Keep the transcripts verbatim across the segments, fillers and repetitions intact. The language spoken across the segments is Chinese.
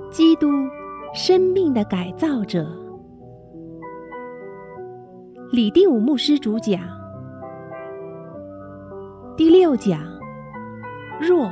基督，生命的改造者。李定武牧师主讲。第六讲，弱。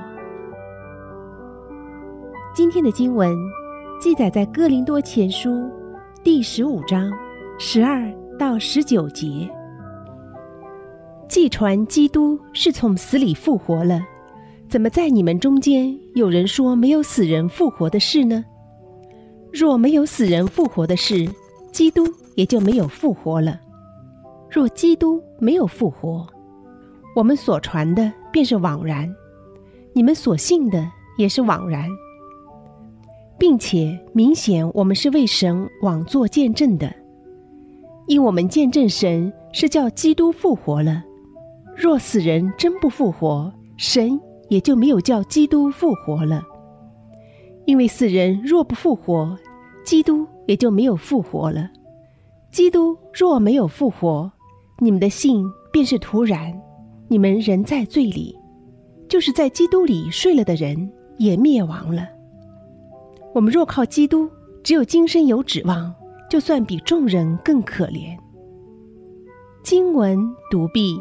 今天的经文记载在哥林多前书第十五章十二到十九节。既传基督是从死里复活了，怎么在你们中间有人说没有死人复活的事呢？若没有死人复活的事，基督也就没有复活了。若基督没有复活，我们所传的便是枉然，你们所信的也是枉然，并且明显我们是为神枉作见证的，因我们见证神是叫基督复活了。若死人真不复活，神也就没有叫基督复活了。因为死人若不复活，基督也就没有复活了。基督若没有复活，你们的信便是徒然，你们仍在罪里，就是在基督里睡了的人也灭亡了。我们若靠基督，只有今生有指望，就算比众人更可怜。经文读毕。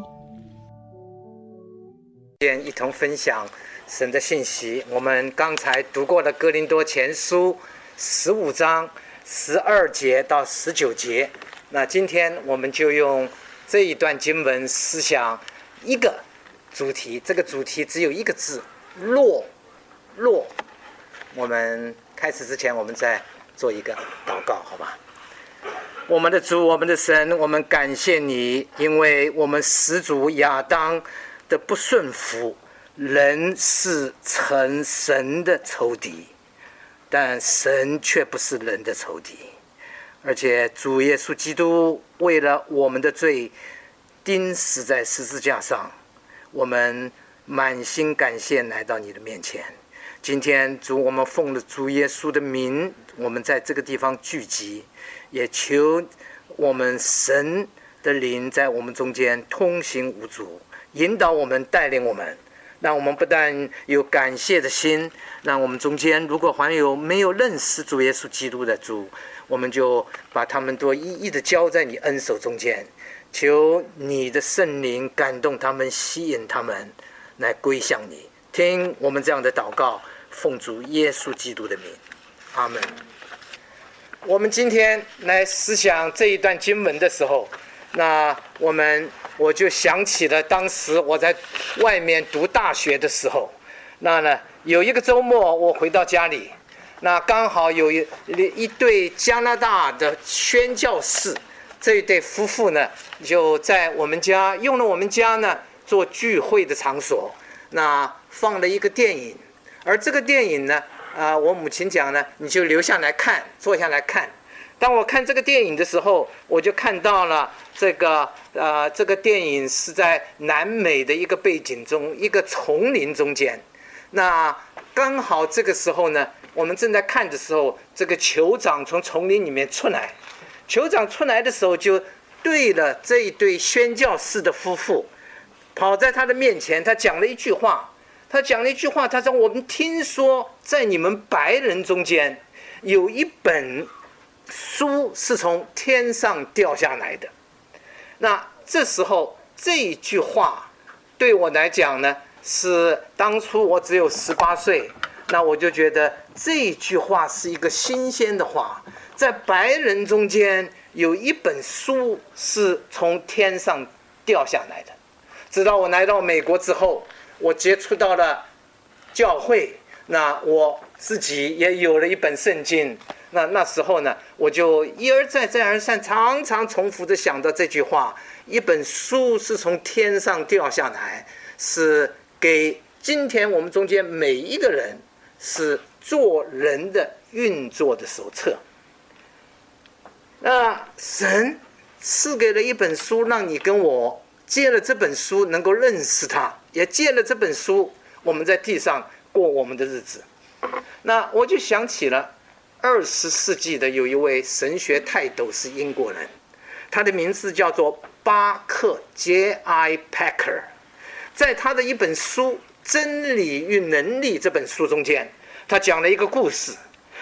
一同分享神的信息。我们刚才读过了哥林多前书十五章十二节到十九节，那今天我们就用这一段经文思想一个主题，这个主题只有一个字，弱。弱。我们开始之前，我们再做一个祷告，好吧？我们的主，我们的神，我们感谢你，因为我们始祖亚当的不顺服，人是成神的仇敌，但神却不是人的仇敌。而且主耶稣基督为了我们的罪钉死在十字架上，我们满心感谢来到你的面前。今天主，我们奉了主耶稣的名，我们在这个地方聚集，也求我们神的灵在我们中间通行无阻，引导我们，带领我们，让我们不但有感谢的心，让我们中间如果还有没有认识主耶稣基督的主，我们就把他们都一一的交在你恩手中间，求你的圣灵感动他们，吸引他们来归向你。听我们这样的祷告，奉主耶稣基督的名，阿们。我们今天来思想这一段经文的时候，那我们我就想起了当时我在外面读大学的时候，那呢有一个周末我回到家里，那刚好有一一对加拿大的宣教士，这一对夫妇呢就在我们家用了我们家呢做聚会的场所，那放了一个电影，而这个电影呢啊、呃，我母亲讲呢，你就留下来看，坐下来看。当我看这个电影的时候，我就看到了这个呃，这个电影是在南美的一个背景中，一个丛林中间。那刚好这个时候呢，我们正在看的时候，这个酋长从丛林里面出来。酋长出来的时候，就对了这一对宣教士的夫妇，跑在他的面前，他讲了一句话。他讲了一句话，他说：“我们听说在你们白人中间有一本书是从天上掉下来的。”那这时候这一句话对我来讲呢，是当初我只有十八岁，那我就觉得这一句话是一个新鲜的话，在白人中间有一本书是从天上掉下来的。直到我来到美国之后，我接触到了教会，那我自己也有了一本圣经。那那时候呢，我就一而再再而三常常重复的想到这句话，一本书是从天上掉下来，是给今天我们中间每一个人，是做人的运作的手册。那神赐给了一本书，让你跟我借了这本书能够认识他，也借了这本书我们在地上过我们的日子。那我就想起了二十世纪的有一位神学泰斗是英国人，他的名字叫做巴克 J I Packer。 在他的一本书《真理与能力》这本书中间，他讲了一个故事。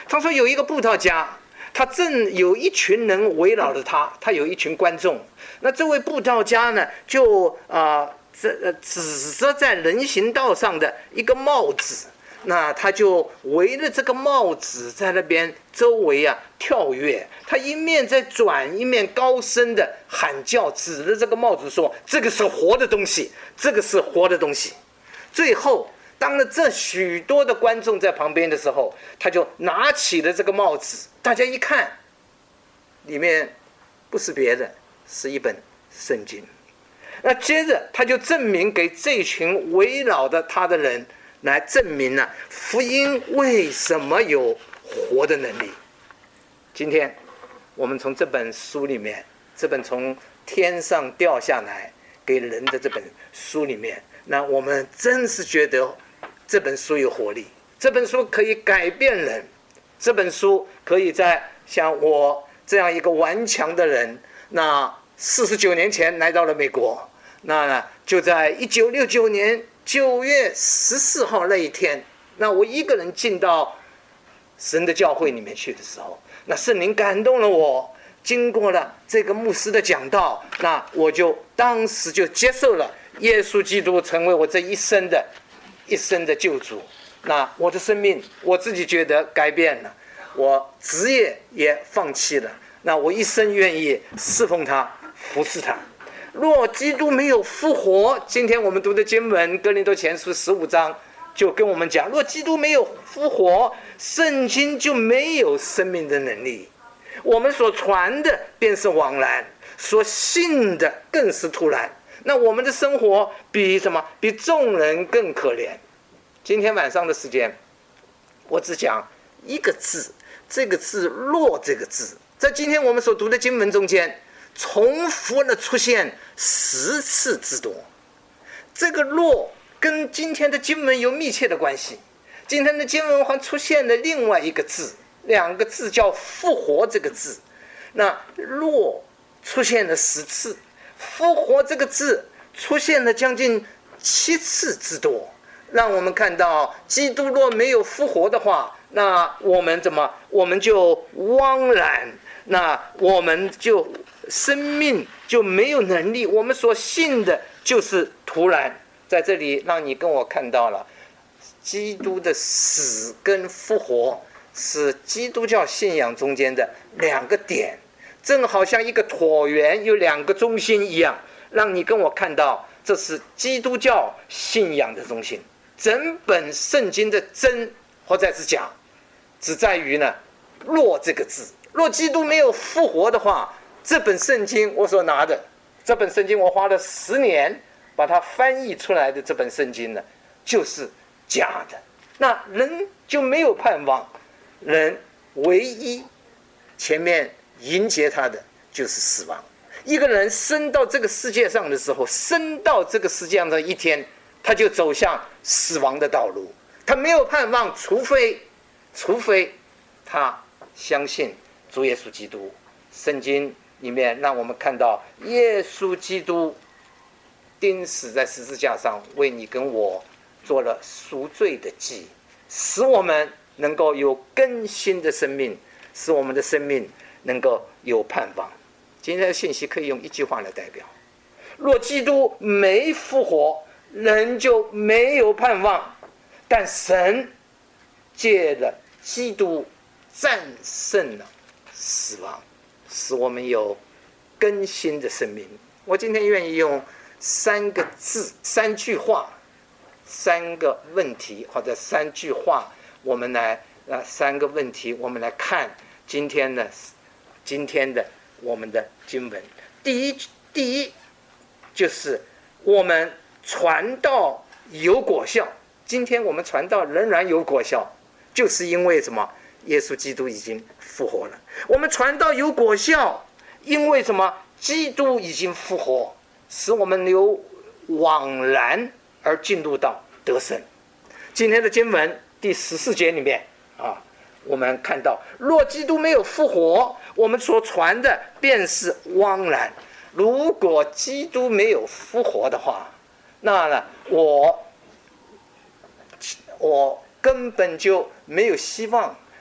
他说有一个布道家，他正有一群人围绕着他，他有一群观众。那这位布道家呢，就啊，这、呃、指着在人行道上的一个帽子，那他就围着这个帽子在那边周围啊跳跃。他一面在转，一面高声的喊叫，指着这个帽子说：“这个是活的东西，这个是活的东西。”最后，当了这许多的观众在旁边的时候，他就拿起了这个帽子。大家一看，里面不是别的，是一本圣经。那接着他就证明给这群围绕着他的人来证明呢、啊，福音为什么有活的能力。今天我们从这本书里面，这本从天上掉下来给人的这本书里面，那我们真是觉得这本书有活力，这本书可以改变人，这本书可以在像我这样一个顽强的人，那四十九年前来到了美国，那就在一九六九年九月十四号那一天，那我一个人进到神的教会里面去的时候，那圣灵感动了我，经过了这个牧师的讲道，那我就当时就接受了耶稣基督成为我这一生的一生的救主。那我的生命我自己觉得改变了，我职业也放弃了，那我一生愿意侍奉他，服侍他。若基督没有复活，今天我们读的经文哥林多前书十五章就跟我们讲，若基督没有复活，圣经就没有生命的能力，我们所传的便是枉然，所信的更是徒然。那我们的生活比什么？比众人更可怜。今天晚上的时间，我只讲一个字，这个字若这个字，在今天我们所读的经文中间重复的出现十次之多。这个若跟今天的经文有密切的关系。今天的经文还出现了另外一个字，两个字叫复活这个字。那若出现了十次，复活这个字出现了将近七次之多，让我们看到基督若没有复活的话，那我们怎么我们就枉然，那我们就生命就没有能力，我们所信的就是徒然。在这里让你跟我看到了基督的死跟复活是基督教信仰中间的两个点，正好像一个椭圆有两个中心一样，让你跟我看到这是基督教信仰的中心。整本圣经的真或者是假，只在于呢若这个字。若基督没有复活的话，这本圣经我所拿的这本圣经，我花了十年把它翻译出来的这本圣经呢，就是假的。那人就没有盼望，人唯一前面迎接他的就是死亡。一个人生到这个世界上的时候，生到这个世界上的一天，他就走向死亡的道路，他没有盼望，除非除非他相信主耶稣基督。圣经里面让我们看到耶稣基督钉死在十字架上，为你跟我做了赎罪的祭，使我们能够有更新的生命，使我们的生命能够有盼望。今天的信息可以用一句话来代表：若基督没复活，人就没有盼望。但神借了基督战胜了死亡，使我们有更新的生命。我今天愿意用三个字、三句话、三个问题，或者三句话，我们来呃三个问题，我们来看今天的今天的我们的经文。第一，第一就是我们传道有果效。今天我们传道仍然有果效，就是因为什么？耶稣基督已经复活了。我们传道有果效，因为什么？基督已经复活，使我们由枉然而进入到得胜。今天的经文第十四节里面啊，我们看到，若基督没有复活，我们所传的便是枉然。如果基督没有复活的话，那呢，我我根本就没有希望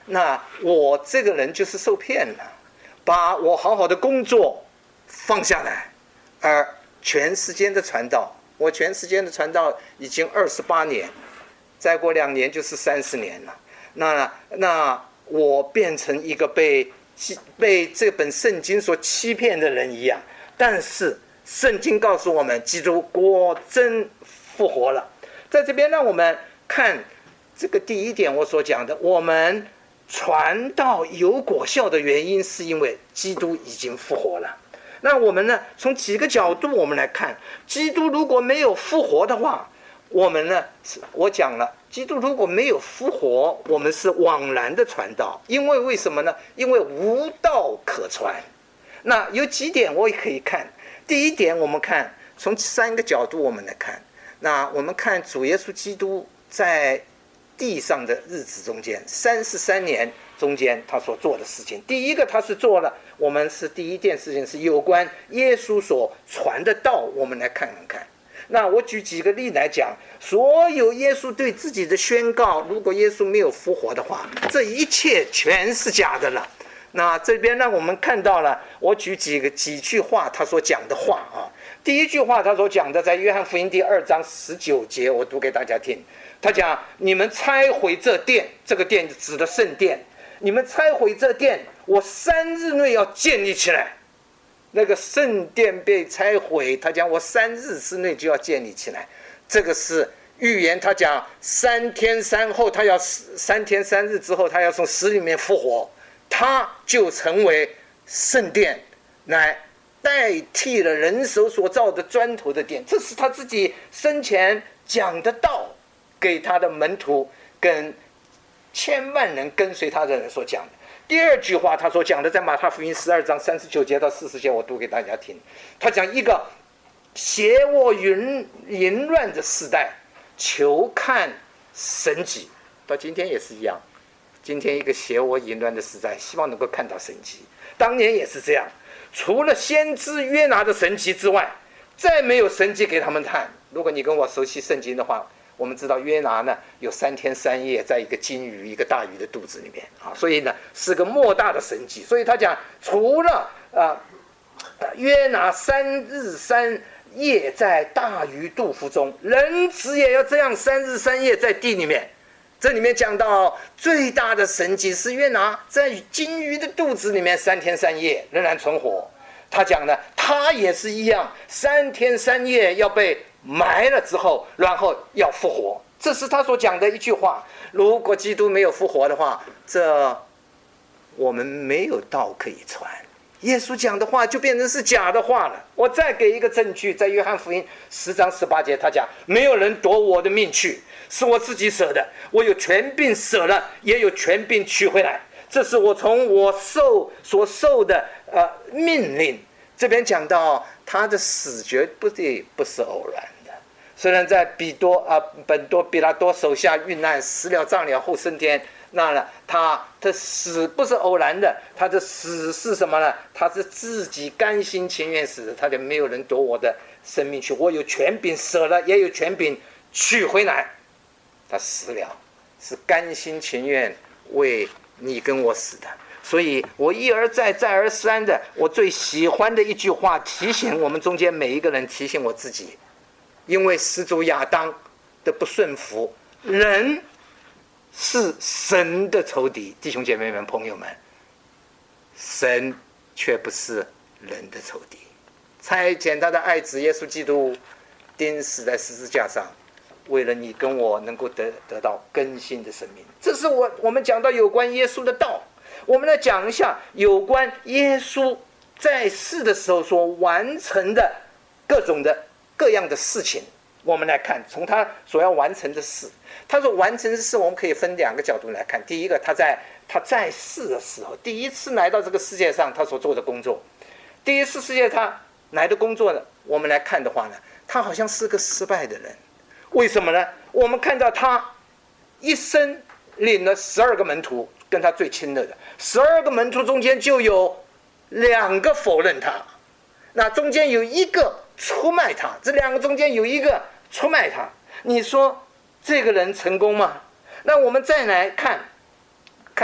那我这个人就是受骗了，把我好好的工作放下来，而全时间的传道，我全时间的传道已经二十八年，再过两年就是三十年了。那那我变成一个被被这本圣经所欺骗的人一样。但是圣经告诉我们，基督果真复活了。在这边让我们看这个第一点，我所讲的，我们传道有果效的原因，是因为基督已经复活了。那我们呢，从几个角度我们来看，基督如果没有复活的话，我们呢，我讲了，基督如果没有复活，我们是枉然的传道。因为为什么呢？因为无道可传。那有几点我也可以看。第一点，我们看从三个角度我们来看。那我们看主耶稣基督在地上的日子中间，三十三年中间他所做的事情，第一个他是做了，我们是第一件事情是有关耶稣所传的道，我们来看看看。那我举几个例来讲，所有耶稣对自己的宣告，如果耶稣没有复活的话，这一切全是假的了。那这边让我们看到了，我举几个几句话他所讲的话啊。第一句话他所讲的，在约翰福音第二章十九节，我读给大家听。他讲：你们拆毁这殿，这个殿指的圣殿，你们拆毁这殿，我三日内要建立起来。那个圣殿被拆毁，他讲我三日之内就要建立起来。这个是预言，他讲三天三后，他要三天三日之后，他要从死里面复活，他就成为圣殿，来代替了人手所造的砖头的殿。这是他自己生前讲的道，给他的门徒跟千万人跟随他的人所讲的。第二句话他所讲的，在马太福音十二章三十九节到四十节，我读给大家听。他讲一个邪恶淫淫乱的时代，求看神迹。到今天也是一样，今天一个邪恶淫乱的时代，希望能够看到神迹。当年也是这样，除了先知约拿的神迹之外，再没有神迹给他们看。如果你跟我熟悉圣经的话，我们知道约拿呢有三天三夜在一个金鱼一个大鱼的肚子里面啊，所以呢是个莫大的神迹。所以他讲，除了啊、呃、约拿三日三夜在大鱼肚腹中，人子也要这样三日三夜在地里面。这里面讲到最大的神迹是约拿在金鱼的肚子里面三天三夜仍然存活。他讲呢，他也是一样，三天三夜要被埋了之后，然后要复活。这是他所讲的一句话。如果基督没有复活的话，这我们没有道可以传。耶稣讲的话就变成是假的话了。我再给一个证据，在约翰福音十章十八节，他讲：没有人夺我的命去，是我自己舍的，我有权柄舍了，也有权柄取回来。这是我从我受所受的呃命令。这边讲到他的死绝不对不是偶然的。虽然在比多啊、呃、本多比拉多手下遇难，死了葬了后升天，那呢他的死不是偶然的，他的死是什么呢？他是自己甘心情愿死的。他就没有人夺我的生命去，我有权柄舍了，也有权柄取回来。他死了，是甘心情愿为你跟我死的。所以我一而再再而三的，我最喜欢的一句话，提醒我们中间每一个人，提醒我自己，因为始祖亚当的不顺服，人是神的仇敌。弟兄姐妹们朋友们，神却不是人的仇敌。差遣他的爱子耶稣基督钉死在十字架上，为了你跟我能够得得到更新的生命。这是我我们讲到有关耶稣的道。我们来讲一下有关耶稣在世的时候所完成的各种的各样的事情。我们来看，从他所要完成的事，他所完成的事，我们可以分两个角度来看。第一个，他在他在世的时候，第一次来到这个世界上，他所做的工作。第一次世界他来的工作呢，我们来看的话呢，他好像是个失败的人。为什么呢？我们看到他一生领了十二个门徒，跟他最亲热的十二个门徒中间就有两个否认他，那中间有一个出卖他，这两个中间有一个出卖他。你说这个人成功吗？那我们再来看看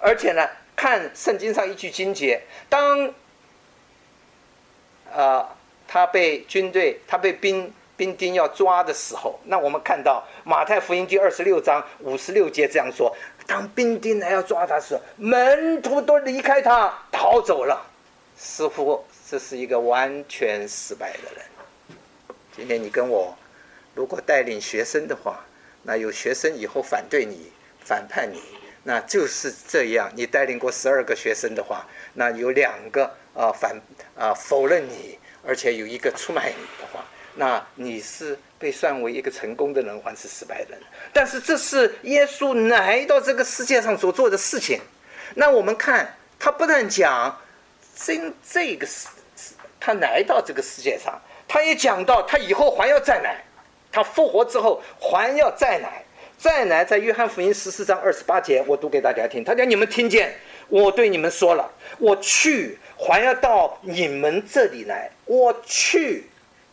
而且呢，看圣经上一句经节，当呃他被军队，他被兵兵丁要抓的时候，那我们看到马太福音第二十六章五十六节这样说：当兵丁来要抓他时，门徒都离开他逃走了。似乎这是一个完全失败的人。今天你跟我如果带领学生的话，那有学生以后反对你、反叛你，那就是这样。你带领过十二个学生的话，那有两个啊、呃、反啊、呃、否认你，而且有一个出卖你的话，那你是被算为一个成功的人，还是失败的人？但是这是耶稣来到这个世界上所做的事情。那我们看，他不但讲这这个他来到这个世界上，他也讲到他以后还要再来，他复活之后还要再来。再来，在约翰福音十四章二十八节，我读给大家听。他讲：你们听见我对你们说了，我去还要到你们这里来，我去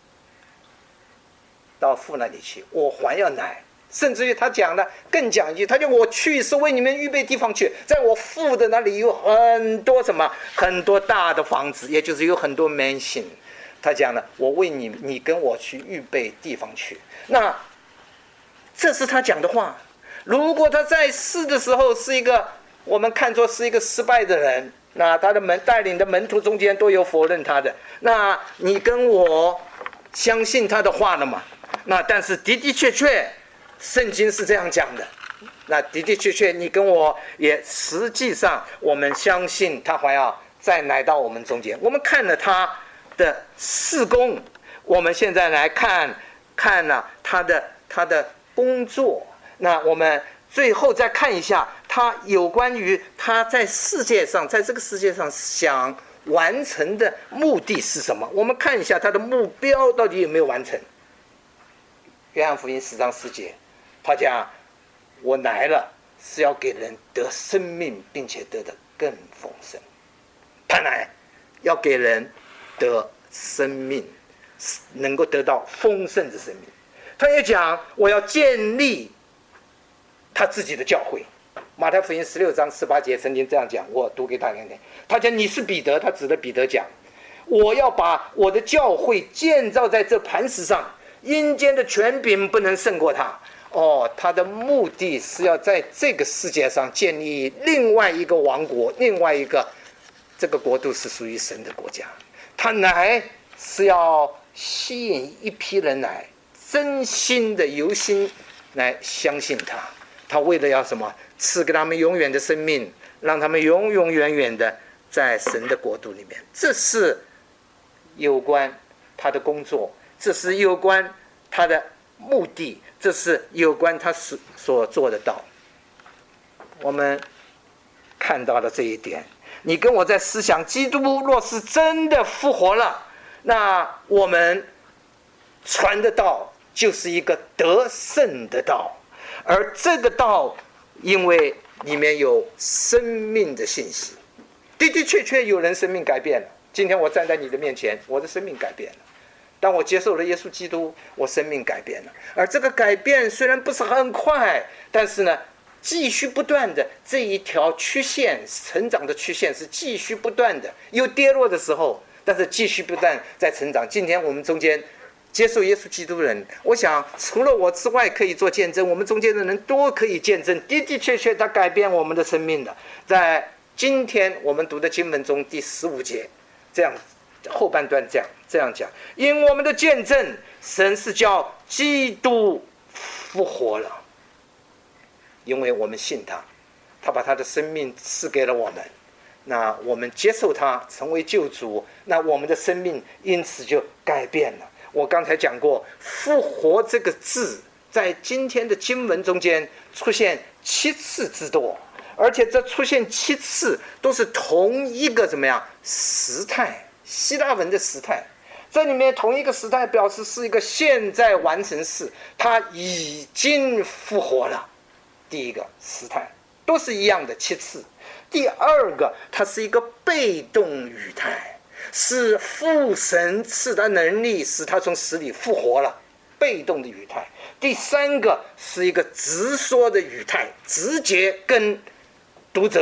到父那里去，我还要来。甚至于他讲了更讲一句，他讲我去是为你们预备地方去，在我父的那里有很多什么很多大的房子，也就是有很多 mansion。 他讲了，我为你你跟我去预备地方去。那这是他讲的话。如果他在世的时候是一个我们看作是一个失败的人，那他的门带领的门徒中间都有否认他的，那你跟我相信他的话了吗？那但是的的确确圣经是这样讲的，那的的确确你跟我也实际上我们相信他还要再来到我们中间。我们看了他的事工，我们现在来看看了他的他的工作，那我们最后再看一下他有关于他在世界上在这个世界上想完成的目的是什么。我们看一下他的目标到底有没有完成。约翰福音十章四节，他讲我来了是要给人得生命，并且得的更丰盛。他来要给人得生命，能够得到丰盛的生命。他也讲我要建立他自己的教会。马太福音十六章十八节曾经这样讲，我读给大家听。他讲你是彼得，他指的彼得讲，我要把我的教会建造在这磐石上，阴间的权柄不能胜过他。哦，他的目的是要在这个世界上建立另外一个王国，另外一个这个国度是属于神的国家。他来是要吸引一批人来，真心的由心来相信他。他为了要什么？赐给他们永远的生命，让他们永永远远的在神的国度里面。这是有关他的工作，这是有关他的目的，这是有关他所做的道。我们看到了这一点。你跟我在思想，基督若是真的复活了，那我们传的道就是一个得胜的道。而这个道因为里面有生命的信息，的的确确有人生命改变了。今天我站在你的面前，我的生命改变了。当我接受了耶稣基督，我生命改变了。而这个改变虽然不是很快，但是呢继续不断的，这一条曲线成长的曲线是继续不断的，有跌落的时候，但是继续不断在成长。今天我们中间接受耶稣基督的人，我想除了我之外可以做见证，我们中间的人都可以见证，的的确确他改变我们的生命的。在今天我们读的经文中第十五节这样后半段这样这样讲，因我们的见证，神是叫基督复活了，因为我们信他，他把他的生命赐给了我们，那我们接受他成为救主，那我们的生命因此就改变了。我刚才讲过，复活这个字在今天的经文中间出现七次之多，而且这出现七次都是同一个怎么样时态，希腊文的时态。这里面同一个时态表示是一个现在完成式，它已经复活了。第一个时态都是一样的七次。第二个它是一个被动语态，是父神赐他能力，使他从死里复活了，被动的语态。第三个是一个直说的语态，直接跟读者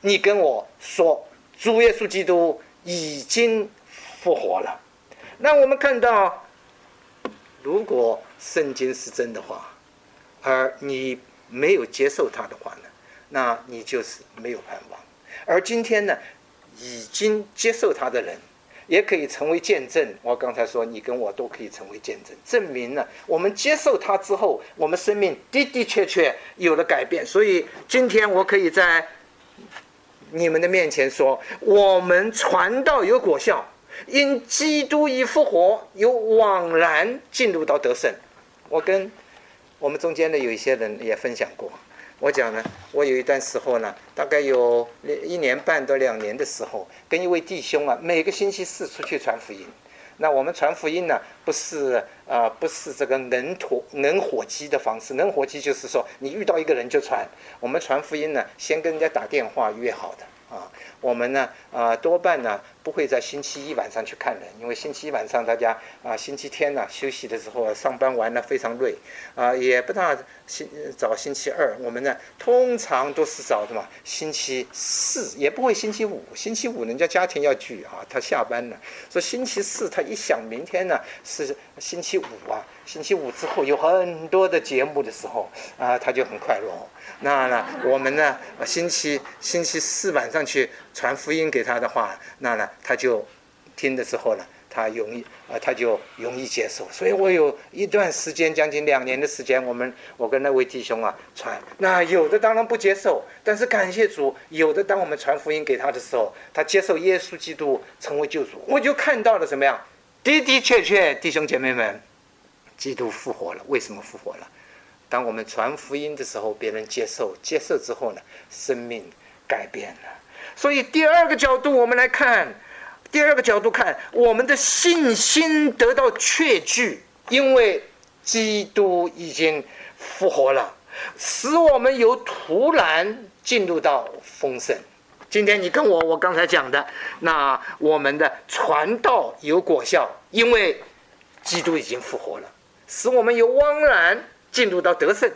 你跟我说主耶稣基督已经复活了。那我们看到，如果圣经是真的话，而你没有接受它的话呢，那你就是没有盼望。而今天呢，已经接受它的人也可以成为见证。我刚才说你跟我都可以成为见证，证明了我们接受它之后，我们生命的的确确有了改变。所以今天我可以在你们的面前说，我们传道有果效，因基督已复活，有往然进入到得胜。我跟我们中间的有一些人也分享过，我讲呢，我有一段时候呢，大概有一年半到两年的时候，跟一位弟兄啊，每个星期四出去传福音。那我们传福音呢，不是呃不是这个能火能火机的方式，能火机就是说你遇到一个人就传。我们传福音呢，先跟人家打电话约好的啊。我们呢啊、呃、多半呢不会在星期一晚上去看人，因为星期一晚上大家啊、呃、星期天呢休息的时候上班完了非常累啊、呃，也不大星找星期二。我们呢通常都是找什么星期四，也不会星期五。星期五人家家庭要聚啊，他下班了，所以星期四他一想明天呢是星期五啊，星期五之后有很多的节目的时候啊、呃，他就很快乐。那呢我们呢星期星期四晚上去传福音给他的话，那呢他就听的时候呢，他容易啊、呃，他就容易接受。所以我有一段时间，将近两年的时间，我们我跟那位弟兄啊传，那有的当然不接受，但是感谢主，有的当我们传福音给他的时候，他接受耶稣基督成为救主，我就看到了怎么样？的的确确，弟兄姐妹们，基督复活了。为什么复活了？当我们传福音的时候，别人接受，接受之后呢，生命改变了。所以第二个角度，我们来看，第二个角度看，我们的信心得到确据，因为基督已经复活了，使我们由突然进入到丰盛。今天你跟我，我刚才讲的，那我们的传道有果效，因为基督已经复活了，使我们由枉然进入到得胜。